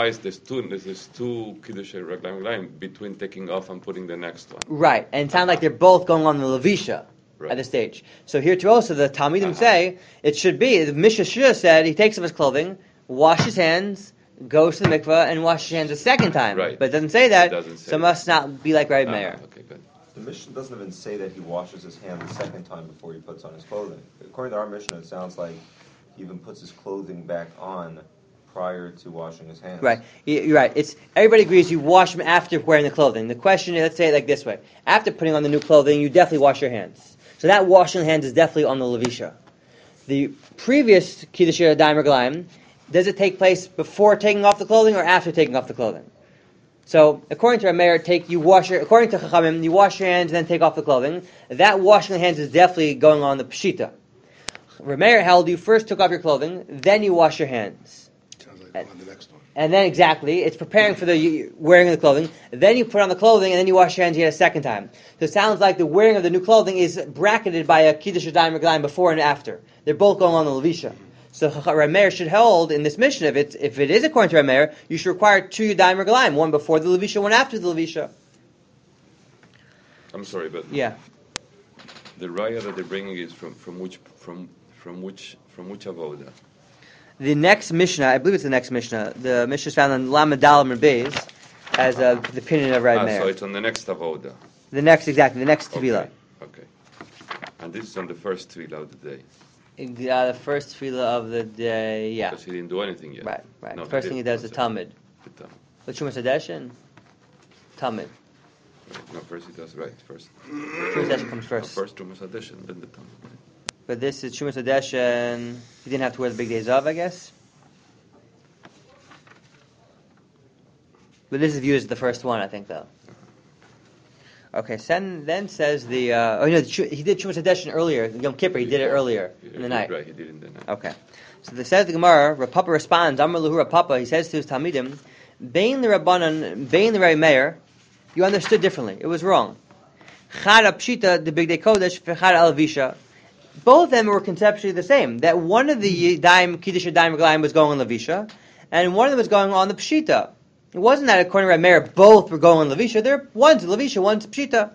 [SPEAKER 4] two Kiddush Raglayim between taking off and putting the next one.
[SPEAKER 2] Right. And it sounds like they're both going on the Levisha at this stage. So here too also, the Talmidim say, it should be, the Mishnah should have said, he takes off his clothing, washes his hands, goes to the mikvah, and washes his hands a second time.
[SPEAKER 4] Right.
[SPEAKER 2] But it doesn't say that,
[SPEAKER 4] so
[SPEAKER 2] it must not be like Rabbi Meir.
[SPEAKER 4] Okay, good.
[SPEAKER 5] The Mishnah doesn't even say that he washes his hands the second time before he puts on his clothing. According to our Mishnah, it sounds like he even puts his clothing back on prior to washing his hands.
[SPEAKER 2] Right. You're right. Everybody agrees you wash them after wearing the clothing. The question is, let's say it like this way. After putting on the new clothing, you definitely wash your hands. So that washing the hands is definitely on the Levisha. The previous Kiddush Yadayim Reglaim, does it take place before taking off the clothing or after taking off the clothing? So, according to Rabbi Meir, according to Chachamim, you wash your hands and then take off the clothing. That washing the hands is definitely going on the Pshita. Rabbi Meir held you first took off your clothing, then you wash your hands.
[SPEAKER 3] Sounds like on the next one.
[SPEAKER 2] And then it's preparing for the wearing of the clothing. Then you put on the clothing and then you wash your hands yet a second time. So it sounds like the wearing of the new clothing is bracketed by a Kiddush Yadayim Reglaim before and after. They're both going on the Levisha. So Rabbi Meir should hold in this Mishnah, if it is according to Rabbi Meir, you should require two Yadayim Reglaim, one before the Levisha, one after the Levisha.
[SPEAKER 4] I'm sorry, but
[SPEAKER 2] yeah,
[SPEAKER 4] the raya that they're bringing is from which avoda?
[SPEAKER 2] The next Mishnah, I believe it's the next Mishnah. The Mishnah is found on Lamed Dalet Beis as the opinion of Rabbi Meir.
[SPEAKER 4] So it's on the next avoda.
[SPEAKER 2] The next Tefillah.
[SPEAKER 4] Okay. And this is on the first Tefillah of the day.
[SPEAKER 2] The first Tefillah of the day, yeah.
[SPEAKER 4] Because he didn't do anything yet.
[SPEAKER 2] Right.
[SPEAKER 4] No,
[SPEAKER 2] the first thing he does is Talmud. But Shumas Hadeshin? Talmud.
[SPEAKER 4] No, first he does, first.
[SPEAKER 2] Shumas Hadeshin comes first.
[SPEAKER 4] First Shumas Hadeshin, then the Talmud.
[SPEAKER 2] But this is Shumas Hadeshin. He didn't have to wear the big days of, I guess. But this is viewed as the first one, I think, though. Okay, then says the... he did Shumas Hadeshin earlier. Yom Kippur, he did it earlier in the night.
[SPEAKER 4] Right, he did it in the night.
[SPEAKER 2] Okay. So says the Gemara, Rav Papa responds, Amar Lahu Rav Papa, he says to his Talmidim, Bein the Rabbanan, Bein the Rabbi Meir, you understood differently. It was wrong. Chad Pshita, the Big Day Kodesh, Chad Al-Visha. Both of them were conceptually the same. That one of the Kiddush Yadayim Reglaim was going on Levisha, and one of them was going on the Pshita. It wasn't that, according to Rabbi Meir, both were going on Levisha. They're one's Levisha, one's Pshita.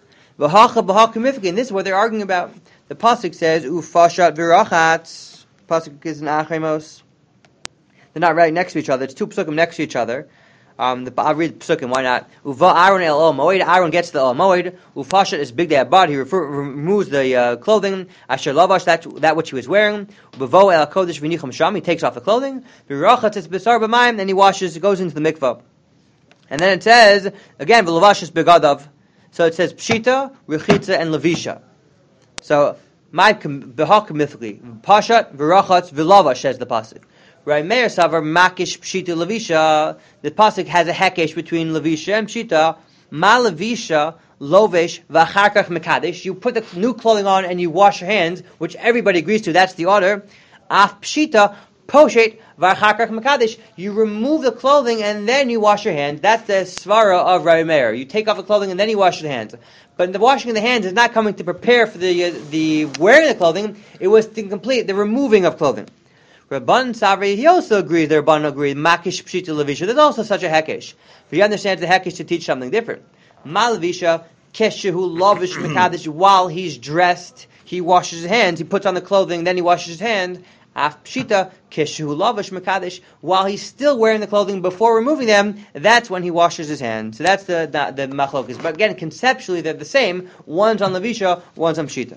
[SPEAKER 2] And this is what they're arguing about. The pasuk says, "Ufashat v'rachatz." pasuk is in Achemos. They're not right next to each other. It's two psukim next to each other. I'll read psukim. Why not? Uva Aaron el Ol Moed. Aaron gets the Ol Moed. Ufashat is big day abad. He removes the clothing. Asher lavash that which he was wearing. Uvo el kodesh v'nicham sham. He takes off the clothing. V'rachatz es b'sar b'mayim. Then he washes. Goes into the mikvah. And then it says again v'lavash is begadav. So it says pshita, rechitza, and levisha. So my behak mithli pashat v'rachatz v'lavash says the pasuk. Right, Meir Savar Makish Pshita Levisha. The pasuk has a hekesh between Levisha and Pshita. Ma Levisha Lovesh V'Acharkach Mekadesh. You put the new clothing on and you wash your hands, which everybody agrees to. That's the order. Af Pshita Poshet V'Acharkach Mekadesh. You remove the clothing and then you wash your hands. That's the svara of Rabbi Meir. You take off the clothing and then you wash your hands. But the washing of the hands is not coming to prepare for the wearing of the clothing. It was to complete the removing of clothing. Rabban Savri, he also agrees, the Rabban agrees, Makish Pshita Levisha. There's also such a hekesh. But he understands the hekesh to teach something different. Ma Levisha, Keshehu Lavish Mekadesh, while he's dressed, he washes his hands, he puts on the clothing, then he washes his hand. Af Pshita, Keshehu Lavish Mekadesh, while he's still wearing the clothing before removing them, that's when he washes his hands. So that's the machlokes. But again, conceptually, they're the same. One's on Levisha, one's on Pshita.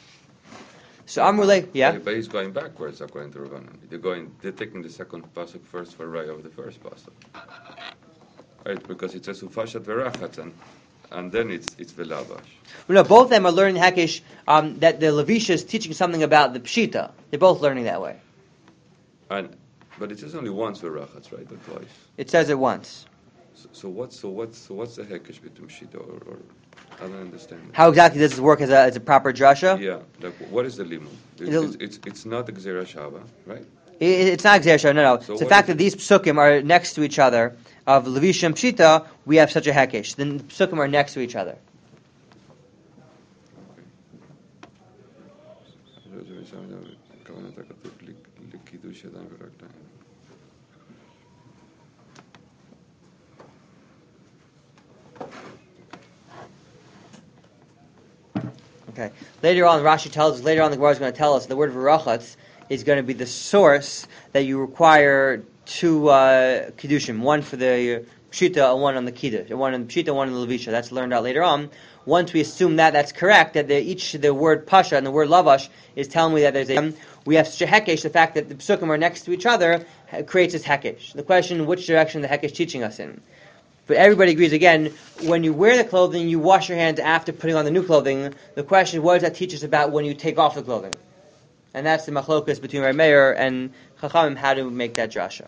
[SPEAKER 2] So Amrulay, yeah.
[SPEAKER 4] But he's going backwards according to Rabbanan. They're taking the second pasuk first for right of the first pasuk, right? Because it says ufashat verachat, and then it's velavash.
[SPEAKER 2] Well, no, both of them are learning Hakish that the Levisha is teaching something about the Pshita. They're both learning that way.
[SPEAKER 4] But it says only once verachat, right? Not twice.
[SPEAKER 2] It says it once.
[SPEAKER 4] So what's the hekesh between Pshita or I don't understand.
[SPEAKER 2] How exactly does this work as a proper drasha?
[SPEAKER 4] Yeah, like what is the limud? It's not the Gzera Shava, right?
[SPEAKER 2] It's not Gzera Shava, no. So the fact that these psukim are next to each other, of Levisha and Pshita, we have such a hekesh. Then the psukim are next to each other. Okay. Later on, Rashi tells us, later on the Gemara is going to tell us the word Verachatz is going to be the source that you require two Kiddushim, one for the Pshita and one on the Kiddush, one on the Pshita, one on the Levisha. That's learned out later on. Once we assume that that's correct, that the word Pasha and the word Lavash is telling me that we have such a Hekesh, the fact that the Psukim are next to each other creates this Hekesh. The question, which direction the Hekesh is teaching us in? But everybody agrees, again, when you wear the clothing, you wash your hands after putting on the new clothing. The question, what does that teach us about when you take off the clothing? And that's the machlokas between Rabbi Meir and Chachamim, how to make that drasha.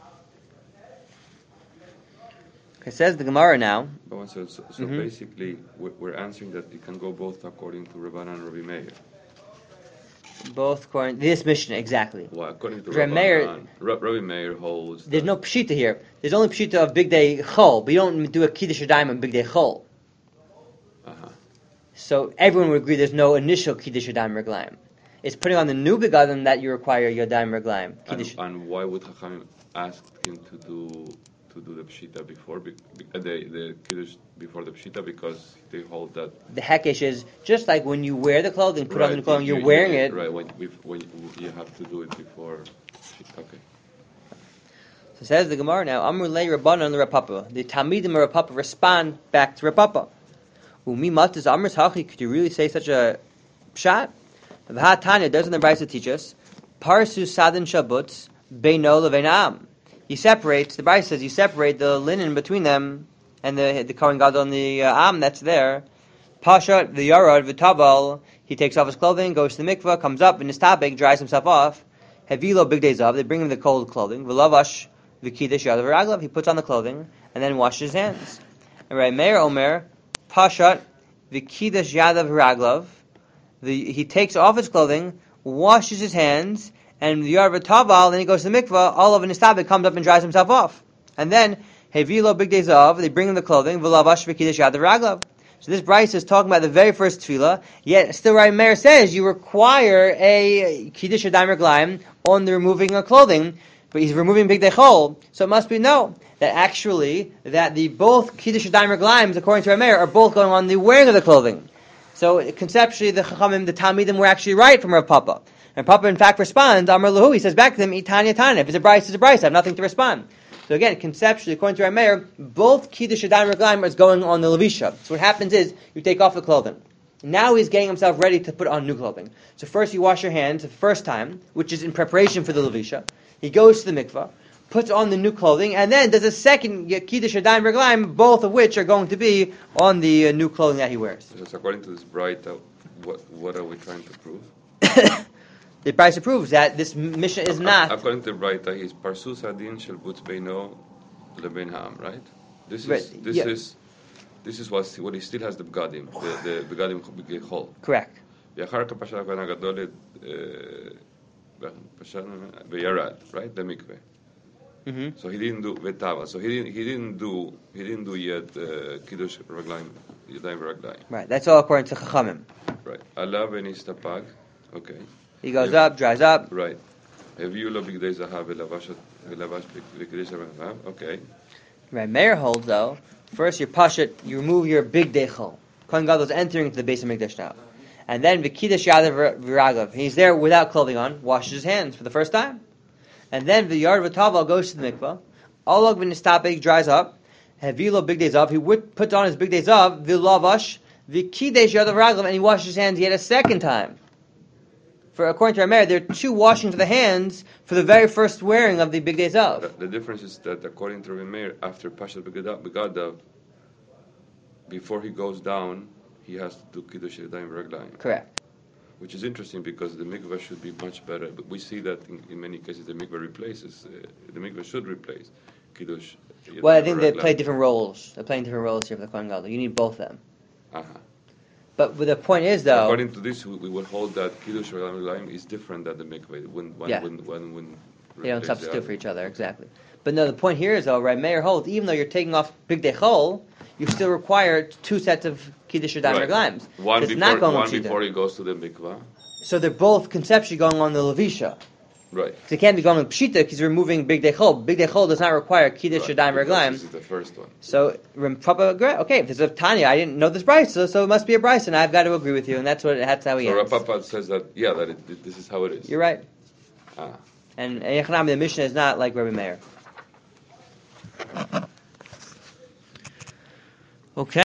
[SPEAKER 2] Okay, says the Gemara now.
[SPEAKER 4] So basically, we're answering that it can go both according to Rabbanan and Rabbi Meir.
[SPEAKER 2] Both according to this Mishnah, exactly.
[SPEAKER 4] Well, according to
[SPEAKER 2] Rabbi
[SPEAKER 4] Meir holds.
[SPEAKER 2] There's no pshita here. There's only pshita of big day chol, but you don't do a kiddush yadayim on big day chol. So everyone would agree there's no initial kiddush yadayim reglaim. It's putting on the new begadim that you require yadayim reglaim.
[SPEAKER 4] And why would Chachamim ask him to do the pshita before the kiddush before the pshita, because they hold that
[SPEAKER 2] the hekesh is just like when you wear the clothing, put on the clothing, you're wearing it.
[SPEAKER 4] Right, when you have to do it before. Okay.
[SPEAKER 2] So says the Gemara now, Amr lei Rabbanan the Rapapa. The Talmidim of Rapapa respond back to Rapapa. Umi matas Amr's hachi. Could you really say such a pshat? V'ha Tanya doesn't the Brisa teach us? Parsu sadin shabutz beino levenam. The Brisa says, you separate the linen between them and the Kohen Gadol and the Am that's there. Pasha, the Yarad, V'tabal, he takes off his clothing, goes to the mikvah, comes up in his tabik, dries himself off. Hevilo, big days of, they bring him the cold clothing. V'lavash, V'kidesh, Yadav, Raglav, he puts on the clothing and then washes his hands. And Rabbi Meir Omer, Pasha, V'kidesh, Yadav, Raglav, he takes off his clothing, washes his hands, and the Yarva Taval, then he goes to the mikvah, all of an istabik comes up and dries himself off. And then, Hevilo big days of, they bring him the clothing, V'lavash v'kiddush yadav raglav. So this Bryce is talking about the very first tefillah, yet still Rabbi Meir says you require a kiddush yadayim raglaim on the removing of clothing, but he's removing big day chol, so it must be no. That actually, that the both kiddush yadayim raglaim, according to Rabbi Meir, are both going on the wearing of the clothing. So conceptually, the Chachamim, the Talmidim were actually right from Rav Papa. And Papa, in fact, responds, Amar Lahu, he says back to them, Itanya Tanya. If it's a Bryce, it's a Bryce. I have nothing to respond. So again, conceptually, according to our mayor, both Kiddush Yadayim Reglaim is going on the Levisha. So what happens is, you take off the clothing. Now he's getting himself ready to put on new clothing. So first you wash your hands the first time, which is in preparation for the Levisha. He goes to the mikvah, puts on the new clothing, and then does a second Kiddush Yadayim Reglaim, both of which are going to be on the new clothing that he wears.
[SPEAKER 4] So according to this Braita, what are we trying to prove?
[SPEAKER 2] The Braita proves that this Mishnah is not.
[SPEAKER 4] According to Braita, he's Parsus Adin Shel Butz Beino Leben Ha'am, right? This is what he still has the begadim, the begadim b'gechol.
[SPEAKER 2] Correct.
[SPEAKER 4] V'achar kapashal hakohen hagadol v'yarad, right? The mikveh.
[SPEAKER 2] Mm-hmm.
[SPEAKER 4] So he didn't do vetava. So he didn't do yet kiddush raglaim yadayim raglaim.
[SPEAKER 2] Right. That's all according to Chachamim.
[SPEAKER 4] Right. Allah v'nistapag. Okay.
[SPEAKER 2] He goes up, dries up.
[SPEAKER 4] Right. Heviu lo bigdei zahav v'lavash v'kiddush raglaim. Okay.
[SPEAKER 2] Right. Meir holds though. First, you remove your big dechol. Kohen Gadol is entering into the base of Mikdash now. And then, v'kiddush yadav v'ragav. He's there without clothing on, washes his hands for the first time. And then, v'yard v'taval goes to the mikvah. Alog v'nistapeg dries up. Hevilo big days of. He puts on his big days of. V'lavash v'kiddush yadav v'ragav. And he washes his hands yet a second time. For according to our mayor, there are two washings of the hands for the very first wearing of the big days of.
[SPEAKER 4] The difference is that according to Rabbi Meir, after Pashat Begadav, before he goes down, he has to do Kiddush Yadayim Raglayim.
[SPEAKER 2] Correct.
[SPEAKER 4] Which is interesting because the mikvah should be much better. But we see that in many cases the mikvah replaces, the mikvah should replace Kiddush Yadayim.
[SPEAKER 2] Well, I think they play different roles. They're playing different roles here for the Kohen Gadol. You need both of them.
[SPEAKER 4] Uh-huh.
[SPEAKER 2] But the point is, though,
[SPEAKER 4] according to this, we would hold that Kiddush Raglayim is different than the mikvah. When
[SPEAKER 2] they don't substitute for each other, exactly. But no, the point here is, though, right, Meir holds, even though you're taking off Big Dechol, you still require two sets of Kiddush Yadayim Reglaim.
[SPEAKER 4] One before he goes to the mikvah.
[SPEAKER 2] So they're both conceptually going on the Levisha.
[SPEAKER 4] Right.
[SPEAKER 2] So it can't be going on Pshita because you're removing Big Dechol. Big Dechol does not require Kiddush Yadayim Reglaim.
[SPEAKER 4] This is the first one.
[SPEAKER 2] So, okay, if there's a Tanya, I didn't know this Bryce, so it must be a Bryce, and I've got to agree with you, and that's how he ends.
[SPEAKER 4] So Rapapa says that, this is how it is.
[SPEAKER 2] You're right.
[SPEAKER 4] Ah.
[SPEAKER 2] And Yechanami, the Mishnah is not like Rabbi Meir. Okay.